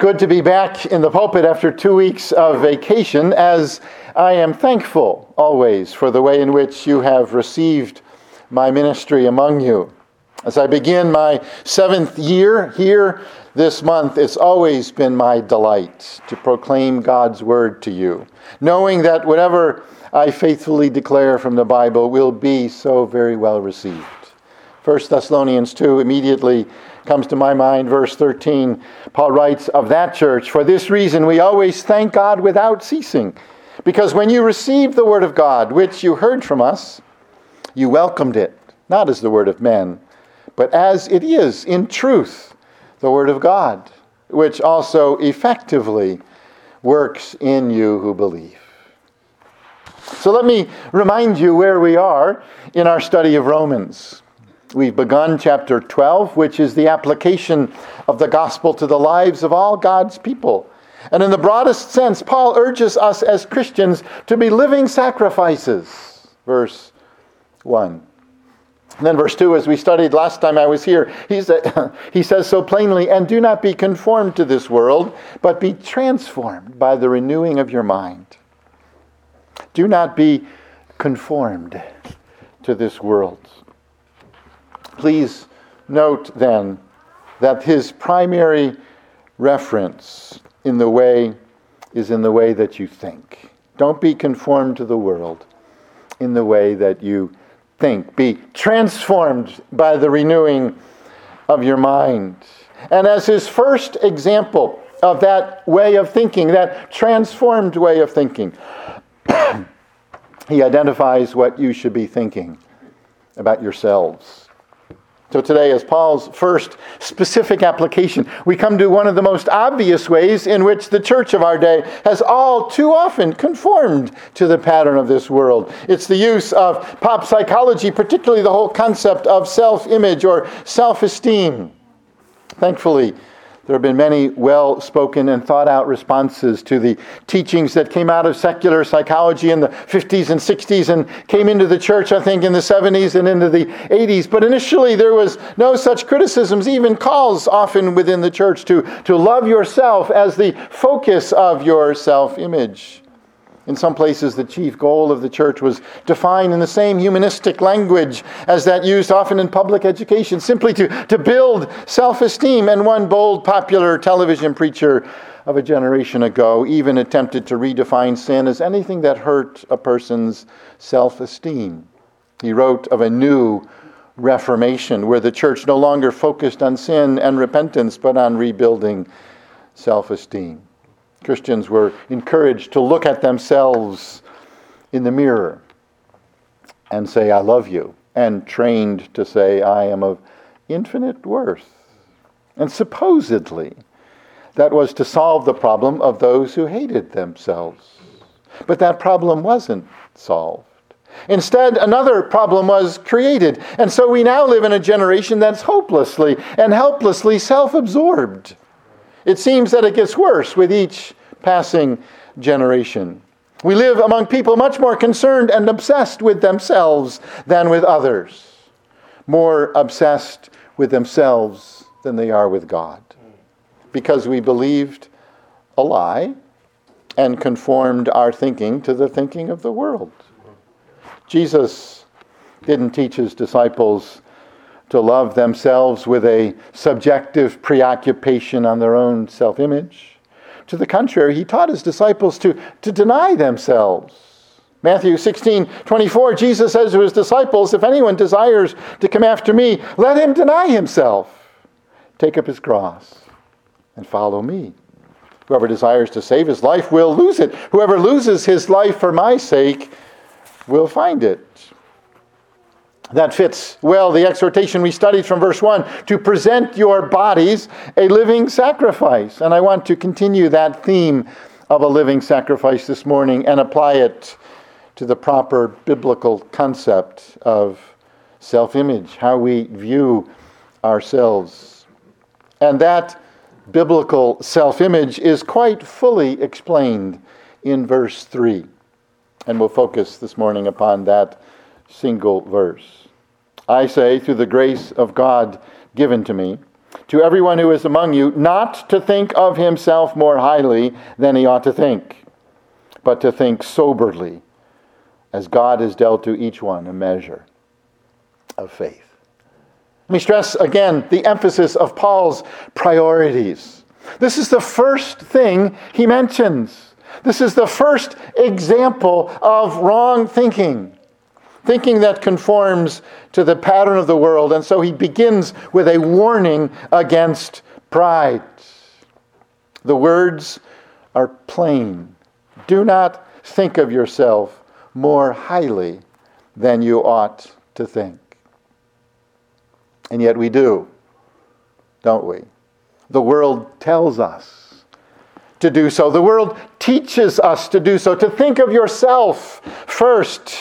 good to be back in the pulpit after 2 weeks of vacation, as I am thankful always for the way in which you have received my ministry among you. As I begin my 7th year here this month, it's always been my delight to proclaim God's word to you, knowing that whatever I faithfully declare from the Bible will be so very well received. 1 Thessalonians 2 immediately comes to my mind, verse 13. Paul writes of that church, "For this reason we always thank God without ceasing, because when you received the word of God, which you heard from us, you welcomed it, not as the word of men, but as it is in truth, the word of God, which also effectively works in you who believe." So let me remind you where we are in our study of Romans. We've begun chapter 12, which is the application of the gospel to the lives of all God's people. And in the broadest sense, Paul urges us as Christians to be living sacrifices. Verse 1. And then verse 2, as we studied last time I was here, he says so plainly, "And do not be conformed to this world, but be transformed by the renewing of your mind." Do not be conformed to this world. Please note then that his primary reference is in the way that you think. Don't be conformed to the world in the way that you think. Be transformed by the renewing of your mind. And as his first example of that way of thinking, that transformed way of thinking, he identifies what you should be thinking about yourselves. So today, as Paul's first specific application, we come to one of the most obvious ways in which the church of our day has all too often conformed to the pattern of this world. It's the use of pop psychology, particularly the whole concept of self-image or self-esteem. Thankfully, there have been many well-spoken and thought-out responses to the teachings that came out of secular psychology in the 50s and 60s and came into the church, I think, in the 70s and into the 80s. But initially, there was no such criticisms, even calls often within the church to love yourself as the focus of your self-image. In some places, the chief goal of the church was defined in the same humanistic language as that used often in public education, simply to build self-esteem. And one bold, popular television preacher of a generation ago even attempted to redefine sin as anything that hurt a person's self-esteem. He wrote of a new reformation where the church no longer focused on sin and repentance, but on rebuilding self-esteem. Christians were encouraged to look at themselves in the mirror and say, "I love you," and trained to say, "I am of infinite worth." And supposedly, that was to solve the problem of those who hated themselves. But that problem wasn't solved. Instead, another problem was created. And so we now live in a generation that's hopelessly and helplessly self-absorbed. It seems that it gets worse with each passing generation. We live among people much more concerned and obsessed with themselves than with others. More obsessed with themselves than they are with God. Because we believed a lie and conformed our thinking to the thinking of the world. Jesus didn't teach his disciples to love themselves with a subjective preoccupation on their own self-image. To the contrary, he taught his disciples to deny themselves. Matthew 16:24, Jesus says to his disciples, "If anyone desires to come after me, let him deny himself, take up his cross, and follow me. Whoever desires to save his life will lose it. Whoever loses his life for my sake will find it." That fits well the exhortation we studied from verse 1, to present your bodies a living sacrifice. And I want to continue that theme of a living sacrifice this morning and apply it to the proper biblical concept of self-image, how we view ourselves. And that biblical self-image is quite fully explained in verse 3. And we'll focus this morning upon that single verse. "I say, through the grace of God given to me, to everyone who is among you not to think of himself more highly than he ought to think, but to think soberly, as God has dealt to each one a measure of faith. Let me stress again the emphasis of Paul's priorities. This is the first thing he mentions. This is the first example of wrong thinking. Thinking that conforms to the pattern of the world. And so he begins with a warning against pride. The words are plain. Do not think of yourself more highly than you ought to think. And yet we do, don't we? The world tells us to do so. The world teaches us to do so, to think of yourself first.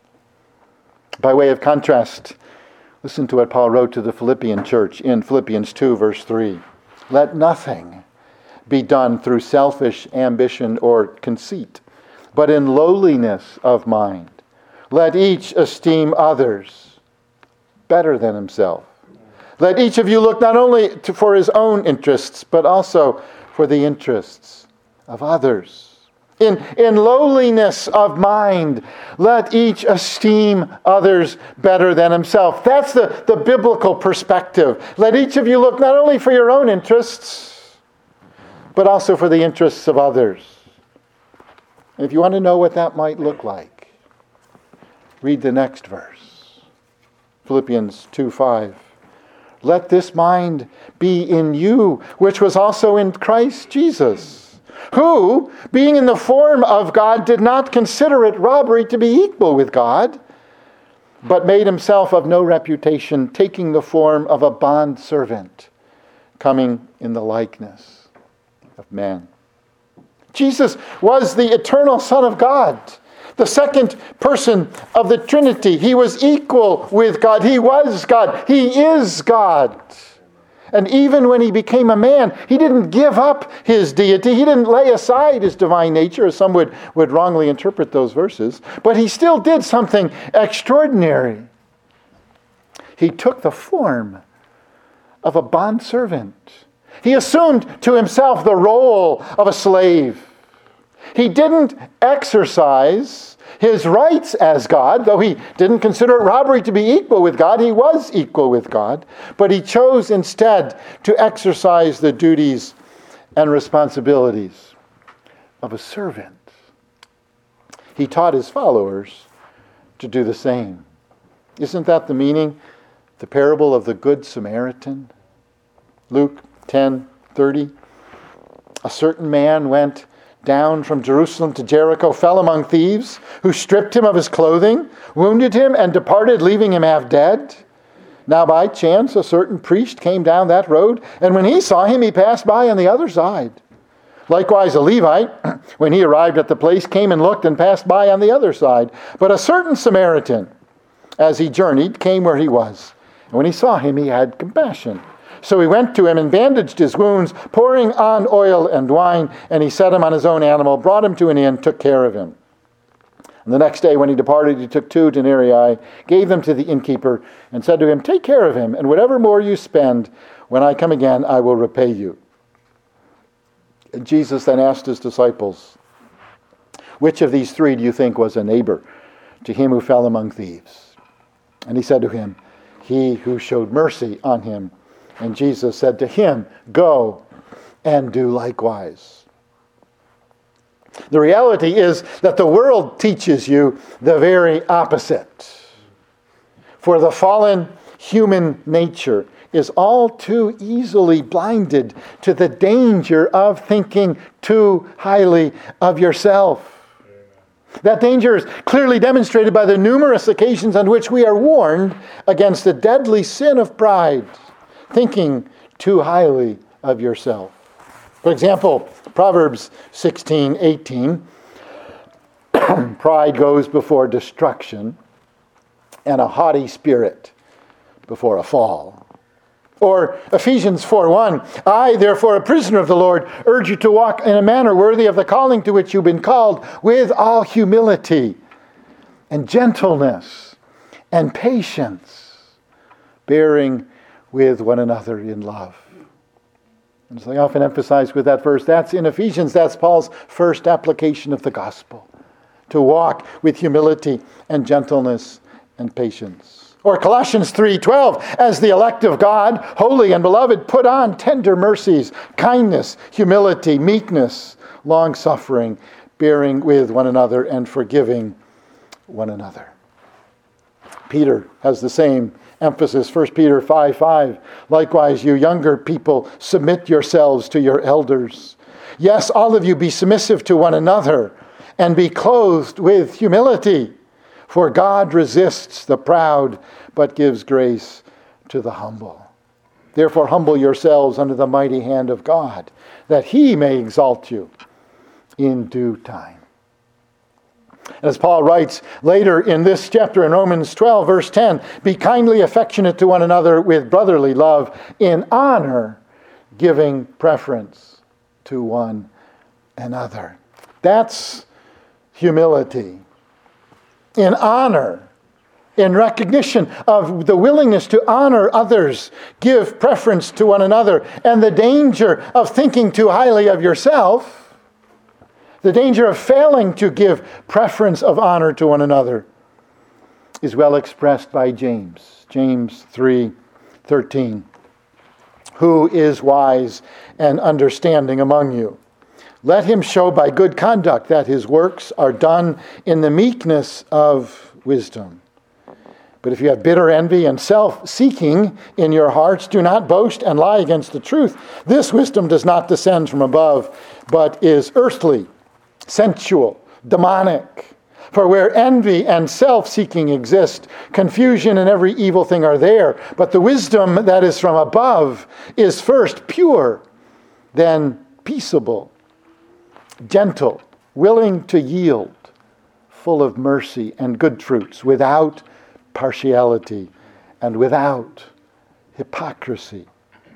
By way of contrast, listen to what Paul wrote to the Philippian church in Philippians 2, verse 3. Let nothing be done through selfish ambition or conceit, but in lowliness of mind. Let each esteem others better than himself. Let each of you look not only for his own interests, but also for the interests of others. In lowliness of mind, let each esteem others better than himself. That's the biblical perspective. Let each of you look not only for your own interests, but also for the interests of others. And if you want to know what that might look like, read the next verse. Philippians 2:5. Let this mind be in you, which was also in Christ Jesus, who, being in the form of God, did not consider it robbery to be equal with God, but made himself of no reputation, taking the form of a bondservant, coming in the likeness of men. Jesus was the eternal Son of God, the second person of the Trinity. He was equal with God. He was God. He is God. And even when he became a man, he didn't give up his deity. He didn't lay aside his divine nature, as some would wrongly interpret those verses. But he still did something extraordinary. He took the form of a bondservant. He assumed to himself the role of a slave. He didn't exercise his rights as God, though he didn't consider it robbery to be equal with God. He was equal with God, but he chose instead to exercise the duties and responsibilities of a servant. He taught his followers to do the same. Isn't that the meaning? The parable of the Good Samaritan? Luke 10:30. A certain man went down from Jerusalem to Jericho, fell among thieves, who stripped him of his clothing, wounded him, and departed, leaving him half dead. Now by chance a certain priest came down that road, and when he saw him, he passed by on the other side. Likewise a Levite, when he arrived at the place, came and looked and passed by on the other side. But a certain Samaritan, as he journeyed, came where he was. And when he saw him, he had compassion. So he went to him and bandaged his wounds, pouring on oil and wine, and he set him on his own animal, brought him to an inn, took care of him. And the next day when he departed, he took 2 denarii, gave them to the innkeeper, and said to him, "Take care of him, and whatever more you spend, when I come again, I will repay you." And Jesus then asked his disciples, "Which of these 3 do you think was a neighbor to him who fell among thieves?" And he said to him, "He who showed mercy on him." And Jesus said to him, "Go and do likewise." The reality is that the world teaches you the very opposite. For the fallen human nature is all too easily blinded to the danger of thinking too highly of yourself. That danger is clearly demonstrated by the numerous occasions on which we are warned against the deadly sin of pride. Thinking too highly of yourself. For example, Proverbs 16:18, pride goes before destruction, and a haughty spirit before a fall. Or Ephesians 4:1, I, therefore, a prisoner of the Lord, urge you to walk in a manner worthy of the calling to which you've been called, with all humility and gentleness and patience, bearing with one another in love. As I often emphasize with that verse, that's in Ephesians, that's Paul's first application of the gospel. To walk with humility and gentleness and patience. Or Colossians 3:12, as the elect of God, holy and beloved, put on tender mercies, kindness, humility, meekness, long-suffering, bearing with one another and forgiving one another. Peter has the same emphasis, 1 Peter 5:5. Likewise, you younger people, submit yourselves to your elders. Yes, all of you be submissive to one another and be clothed with humility. For God resists the proud, but gives grace to the humble. Therefore, humble yourselves under the mighty hand of God, that he may exalt you in due time. As Paul writes later in this chapter in Romans 12, verse 10, be kindly affectionate to one another with brotherly love, in honor, giving preference to one another. That's humility. In honor, in recognition of the willingness to honor others, give preference to one another, and the danger of thinking too highly of yourself, the danger of failing to give preference of honor to one another, is well expressed by James. James 3:13. Who is wise and understanding among you? Let him show by good conduct that his works are done in the meekness of wisdom. But if you have bitter envy and self-seeking in your hearts, do not boast and lie against the truth. This wisdom does not descend from above, but is earthly, sensual, demonic. For where envy and self-seeking exist, confusion and every evil thing are there. But the wisdom that is from above is first pure, then peaceable, gentle, willing to yield, full of mercy and good fruits, without partiality and without hypocrisy.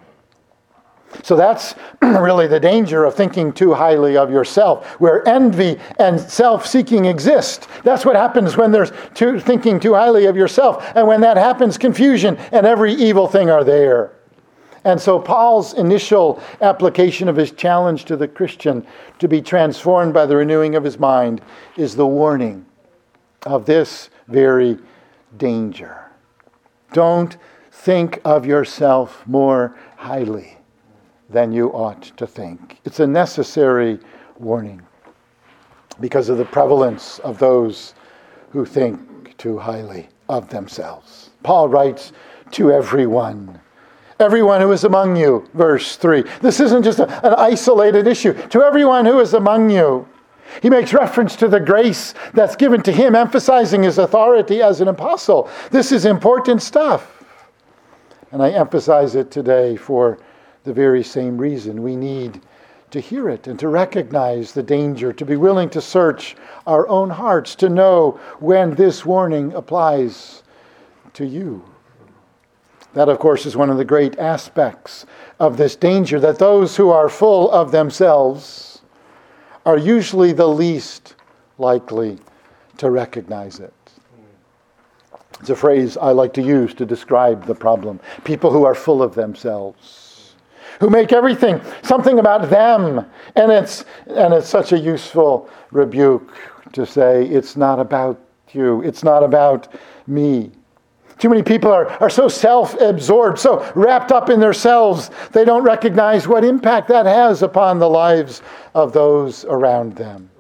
So that's really the danger of thinking too highly of yourself. Where envy and self-seeking exist, that's what happens when there's thinking too highly of yourself. And when that happens, confusion and every evil thing are there. And so Paul's initial application of his challenge to the Christian to be transformed by the renewing of his mind is the warning of this very danger. Don't think of yourself more highly than you ought to think. It's a necessary warning because of the prevalence of those who think too highly of themselves. Paul writes to everyone who is among you, verse 3. This isn't just an isolated issue. To everyone who is among you. He makes reference to the grace that's given to him, emphasizing his authority as an apostle. This is important stuff. And I emphasize it today for the very same reason. We need to hear it and to recognize the danger, to be willing to search our own hearts, to know when this warning applies to you. That, of course, is one of the great aspects of this danger, that those who are full of themselves are usually the least likely to recognize it. It's a phrase I like to use to describe the problem. People who are full of themselves, who make everything something about them. And it's such a useful rebuke to say, it's not about you, it's not about me. Too many people are so self-absorbed, so wrapped up in themselves, they don't recognize what impact that has upon the lives of those around them.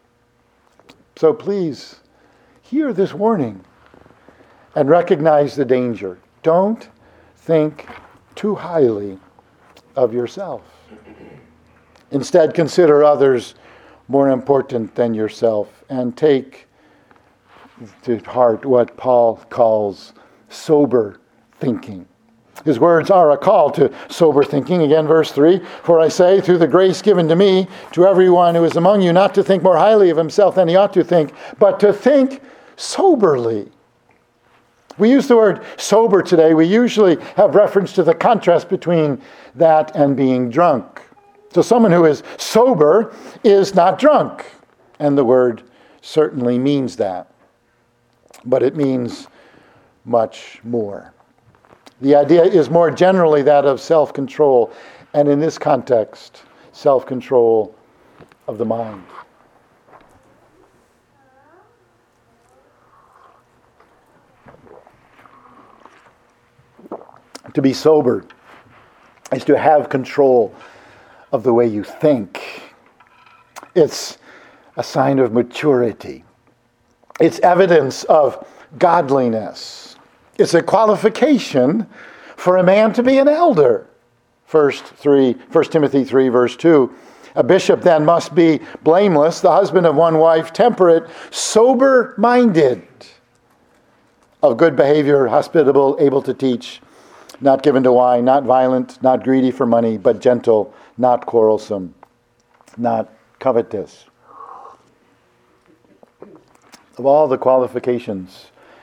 So please, hear this warning and recognize the danger. Don't think too highly of yourself. Instead, consider others more important than yourself and take to heart what Paul calls sober thinking. His words are a call to sober thinking. Again, verse 3, for I say, through the grace given to me, to everyone who is among you, not to think more highly of himself than he ought to think, but to think soberly. We use the word sober today. We usually have reference to the contrast between that and being drunk. So someone who is sober is not drunk. And the word certainly means that. But it means much more. The idea is more generally that of self-control, and in this context, self-control of the mind. To be sober is to have control of the way you think. It's a sign of maturity. It's evidence of godliness. It's a qualification for a man to be an elder. 1 Timothy 3, verse 2. A bishop then must be blameless, the husband of one wife, temperate, sober-minded, of good behavior, hospitable, able to teach, not given to wine, not violent, not greedy for money, but gentle, not quarrelsome, not covetous. Of all the qualifications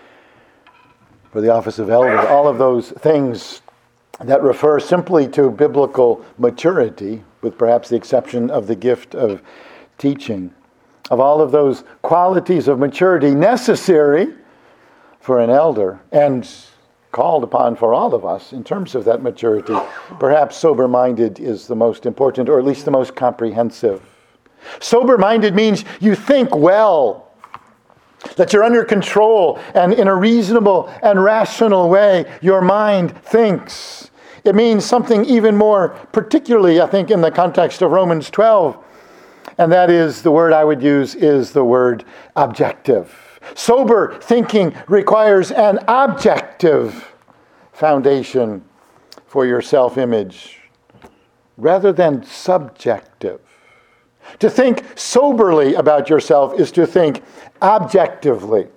for the office of elder, all of those things that refer simply to biblical maturity, with perhaps the exception of the gift of teaching, of all of those qualities of maturity necessary for an elder and called upon for all of us in terms of that maturity, perhaps sober-minded is the most important, or at least the most comprehensive. Sober-minded means you think well, that you're under control, and in a reasonable and rational way, your mind thinks. It means something even more, particularly, I think, in the context of Romans 12, and that is, the word I would use is the word objective. Sober thinking requires an objective foundation for your self-image, rather than subjective. To think soberly about yourself is to think objectively.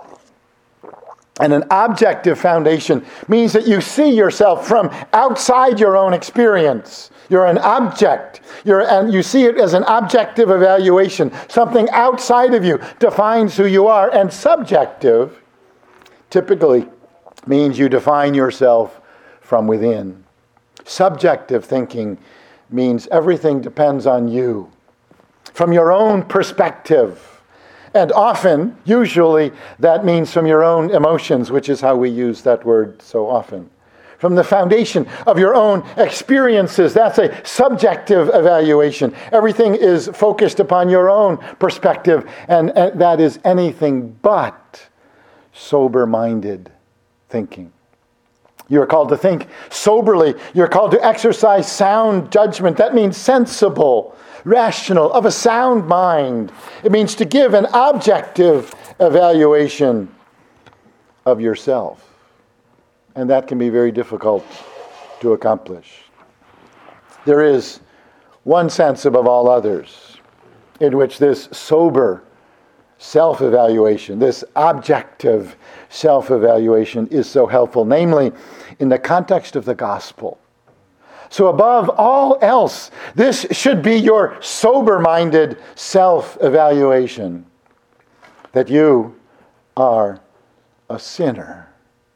And an objective foundation means that you see yourself from outside your own experience. You're an object. And you see it as an objective evaluation. Something outside of you defines who you are. And subjective typically means you define yourself from within. Subjective thinking means everything depends on you, from your own perspective. And often, usually, that means from your own emotions, which is how we use that word so often. From the foundation of your own experiences, that's a subjective evaluation. Everything is focused upon your own perspective, and that is anything but sober-minded thinking. You are called to think soberly. You're called to exercise sound judgment. That means sensible, rational, of a sound mind. It means to give an objective evaluation of yourself. And that can be very difficult to accomplish. There is one sense above all others in which this sober self-evaluation, this objective self-evaluation is so helpful, namely in the context of the gospel. So above all else, this should be your sober-minded self-evaluation, that you are a sinner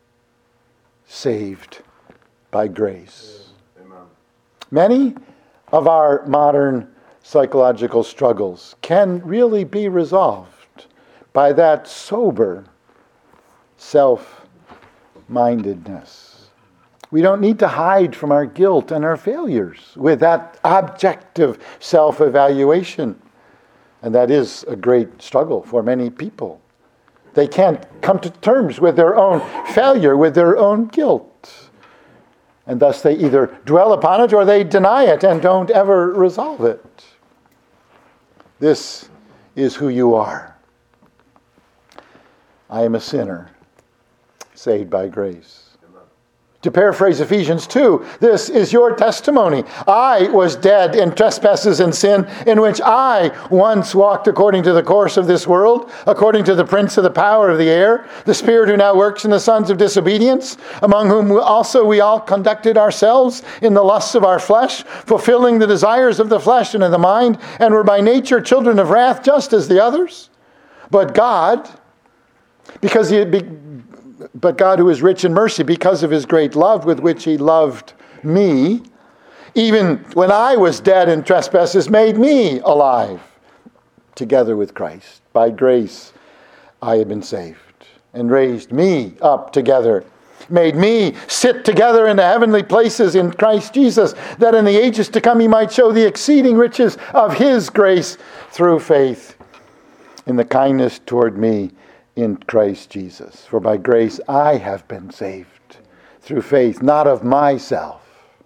saved by grace. Amen. Many of our modern psychological struggles can really be resolved by that sober self-mindedness. We don't need to hide from our guilt and our failures with that objective self-evaluation. And that is a great struggle for many people. They can't come to terms with their own failure, with their own guilt. And thus they either dwell upon it or they deny it and don't ever resolve it. This is who you are. I am a sinner, saved by grace. To paraphrase Ephesians 2, this is your testimony. I was dead in trespasses and sin, in which I once walked according to the course of this world, according to the prince of the power of the air, the spirit who now works in the sons of disobedience, among whom also we all conducted ourselves in the lusts of our flesh, fulfilling the desires of the flesh and of the mind, and were by nature children of wrath, just as the others. But God, But God, who is rich in mercy, because of his great love with which he loved me, even when I was dead in trespasses, made me alive together with Christ. By grace I have been saved, and raised me up together made me sit together in the heavenly places in Christ Jesus, that in the ages to come he might show the exceeding riches of his grace through faith in the kindness toward me in Christ Jesus. For by grace I have been saved through faith, not of myself.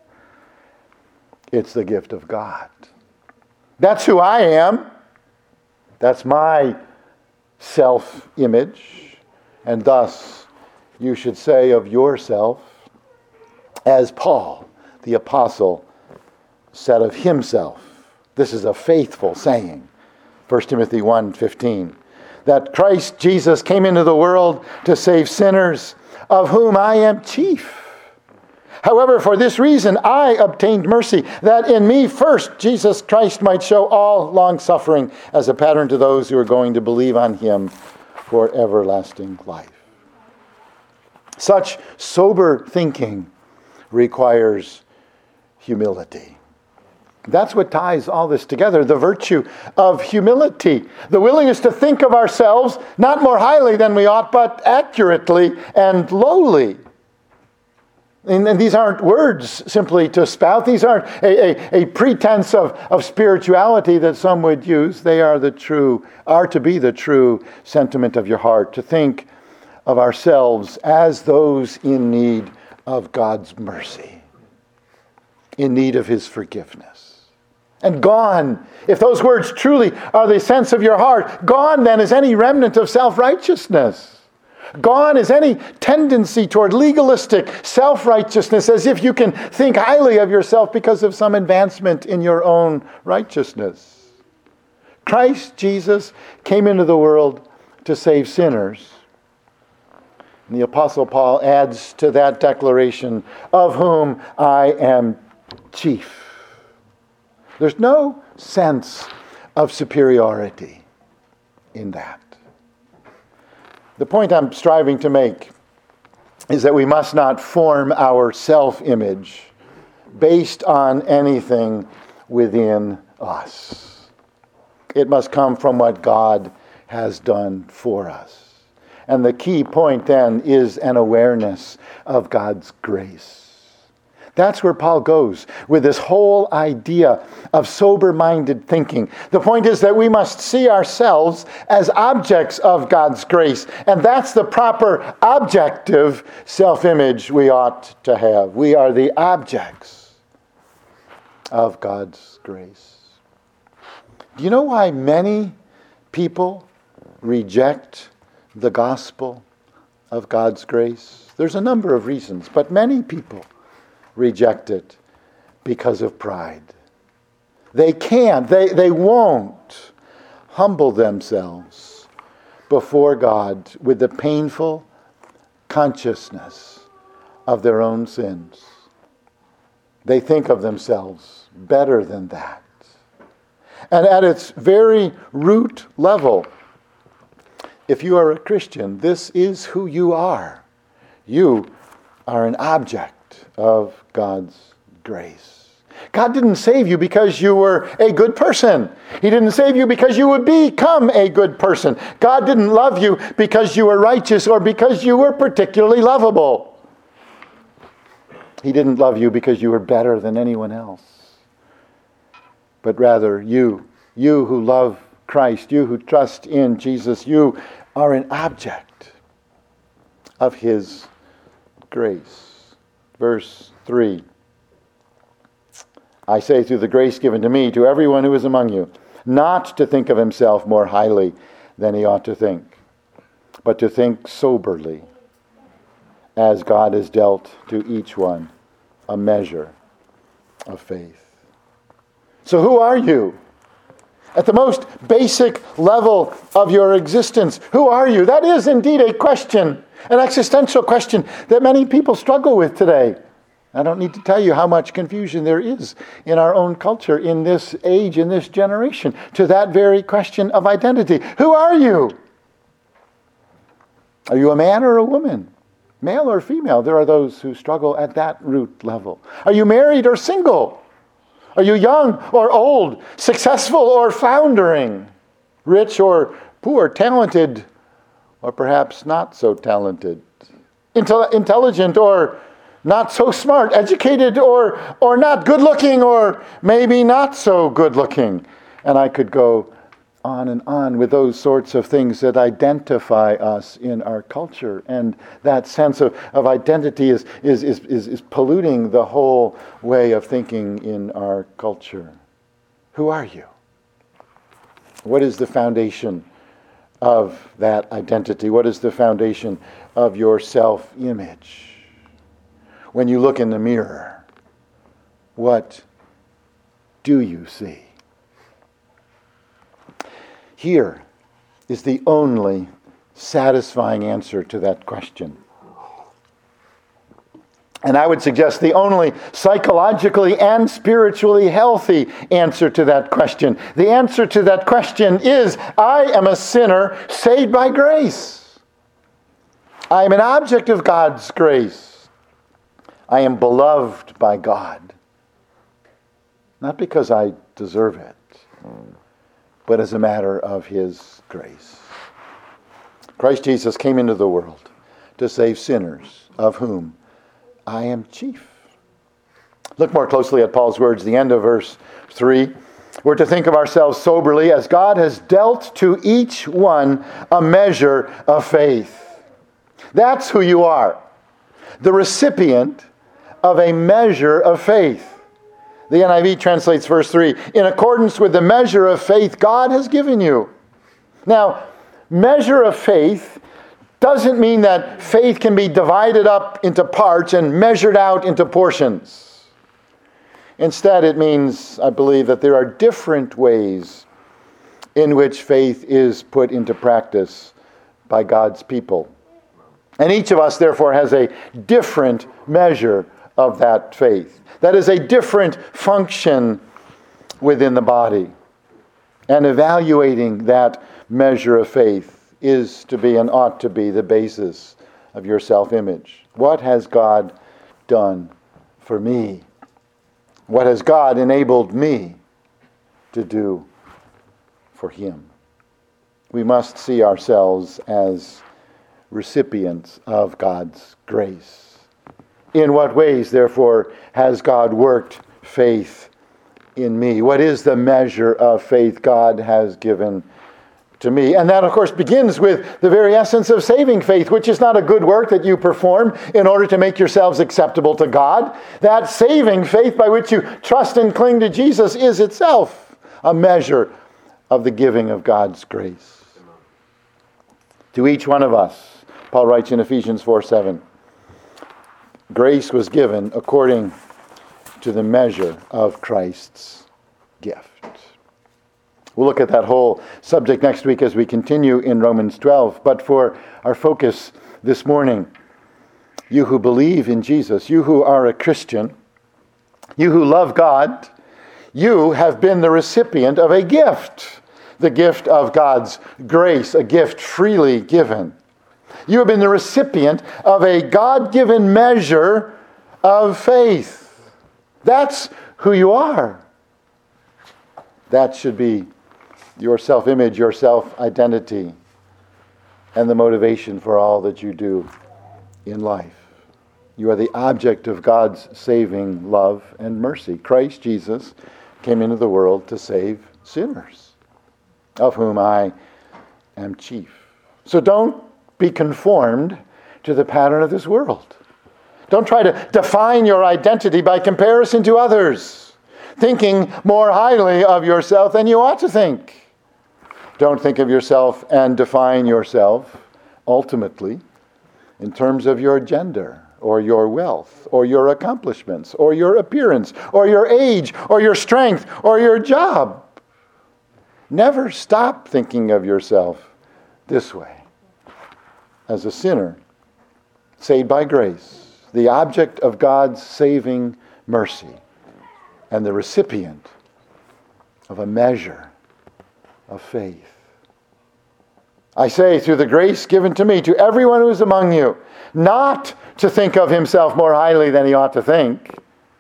It's the gift of God. That's who I am. That's my self-image. And thus, you should say of yourself, as Paul, the apostle, said of himself. This is a faithful saying. 1 Timothy 1:15. That Christ Jesus came into the world to save sinners, of whom I am chief. However, for this reason I obtained mercy, that in me first Jesus Christ might show all long-suffering as a pattern to those who are going to believe on him for everlasting life. Such sober thinking requires humility. That's what ties all this together, the virtue of humility. The willingness to think of ourselves not more highly than we ought, but accurately and lowly. And these aren't words simply to spout. These aren't a pretense of spirituality that some would use. They are to be the true sentiment of your heart, to think of ourselves as those in need of God's mercy, in need of his forgiveness. And gone, if those words truly are the sense of your heart, gone then is any remnant of self-righteousness. Gone is any tendency toward legalistic self-righteousness, as if you can think highly of yourself because of some advancement in your own righteousness. Christ Jesus came into the world to save sinners. And the Apostle Paul adds to that declaration, of whom I am chief. There's no sense of superiority in that. The point I'm striving to make is that we must not form our self-image based on anything within us. It must come from what God has done for us. And the key point then is an awareness of God's grace. That's where Paul goes with this whole idea of sober-minded thinking. The point is that we must see ourselves as objects of God's grace. And that's the proper objective self-image we ought to have. We are the objects of God's grace. Do you know why many people reject the gospel of God's grace? There's a number of reasons, but many people reject it because of pride. They can't, they won't humble themselves before God with the painful consciousness of their own sins. They think of themselves better than that. And at its very root level, if you are a Christian, this is who you are. You are an object of God's grace. God didn't save you because you were a good person. He didn't save you because you would become a good person. God didn't love you because you were righteous or because you were particularly lovable. He didn't love you because you were better than anyone else. But rather, you who love Christ, you who trust in Jesus, you are an object of his grace. Verse 3. I say through the grace given to me, to everyone who is among you, not to think of himself more highly than he ought to think, but to think soberly, as God has dealt to each one a measure of faith. So who are you? At the most basic level of your existence, who are you? That is indeed a question, an existential question that many people struggle with today. I don't need to tell you how much confusion there is in our own culture, in this age, in this generation, to that very question of identity. Who are you? Are you a man or a woman? Male or female? There are those who struggle at that root level. Are you married or single? Are you young or old? Successful or floundering? Rich or poor? Talented or perhaps not so talented? intelligent or not so smart, educated or not good looking, or maybe not so good looking. And I could go on and on with those sorts of things that identify us in our culture. And that sense of identity is polluting the whole way of thinking in our culture. Who are you? What is the foundation of that identity? What is the foundation of your self-image? When you look in the mirror, what do you see? Here is the only satisfying answer to that question. And I would suggest the only psychologically and spiritually healthy answer to that question. The answer to that question is, I am a sinner saved by grace. I am an object of God's grace. I am beloved by God. Not because I deserve it, but as a matter of His grace. Christ Jesus came into the world to save sinners, of whom I am chief. Look more closely at Paul's words, the end of verse 3. We're to think of ourselves soberly as God has dealt to each one a measure of faith. That's who you are. The recipient of a measure of faith. The NIV translates verse 3, in accordance with the measure of faith God has given you. Now, measure of faith doesn't mean that faith can be divided up into parts and measured out into portions. Instead, it means, I believe, that there are different ways in which faith is put into practice by God's people. And each of us, therefore, has a different measure of that faith. That is a different function within the body. And evaluating that measure of faith is to be and ought to be the basis of your self-image. What has God done for me? What has God enabled me to do for Him? We must see ourselves as recipients of God's grace. In what ways, therefore, has God worked faith in me? What is the measure of faith God has given to me? And that, of course, begins with the very essence of saving faith, which is not a good work that you perform in order to make yourselves acceptable to God. That saving faith by which you trust and cling to Jesus is itself a measure of the giving of God's grace. To each one of us, Paul writes in Ephesians 4:7, grace was given according to the measure of Christ's gift. We'll look at that whole subject next week as we continue in Romans 12. But for our focus this morning, you who believe in Jesus, you who are a Christian, you who love God, you have been the recipient of a gift, the gift of God's grace, a gift freely given. You have been the recipient of a God-given measure of faith. That's who you are. That should be your self-image, your self-identity, and the motivation for all that you do in life. You are the object of God's saving love and mercy. Christ Jesus came into the world to save sinners, of whom I am chief. So don't be conformed to the pattern of this world. Don't try to define your identity by comparison to others, thinking more highly of yourself than you ought to think. Don't think of yourself and define yourself ultimately in terms of your gender or your wealth or your accomplishments or your appearance or your age or your strength or your job. Never stop thinking of yourself this way. As a sinner, saved by grace, the object of God's saving mercy, and the recipient of a measure of faith. I say, through the grace given to me, to everyone who is among you, not to think of himself more highly than he ought to think,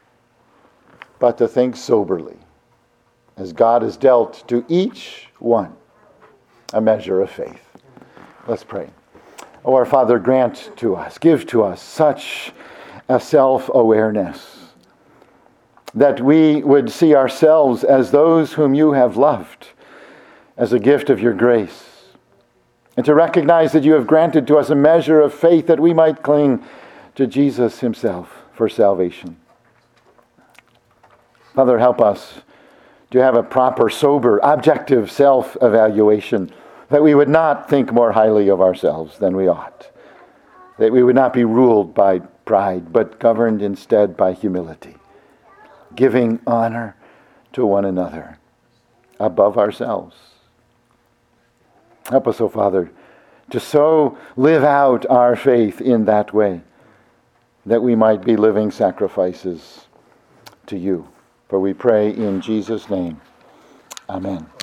but to think soberly, as God has dealt to each one a measure of faith. Let's pray. Oh, our Father, grant to us, give to us such a self-awareness that we would see ourselves as those whom you have loved, as a gift of your grace, and to recognize that you have granted to us a measure of faith that we might cling to Jesus himself for salvation. Father, help us to have a proper, sober, objective self-evaluation, that we would not think more highly of ourselves than we ought, that we would not be ruled by pride, but governed instead by humility, giving honor to one another above ourselves. Help us, O Father, to so live out our faith in that way, that we might be living sacrifices to you. For we pray in Jesus' name. Amen.